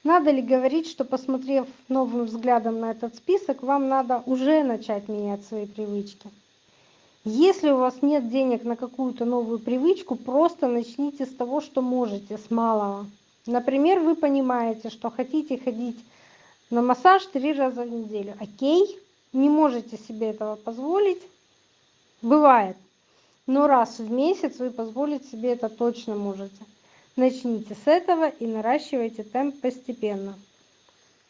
Надо ли говорить, что, посмотрев новым взглядом на этот список, вам надо уже начать менять свои привычки? Если у вас нет денег на какую-то новую привычку, просто начните с того, что можете, с малого. Например, вы понимаете, что хотите ходить на массаж 3 раза в неделю. Окей, не можете себе этого позволить, бывает. Но раз в месяц вы позволить себе это точно можете. Начните с этого и наращивайте темп постепенно.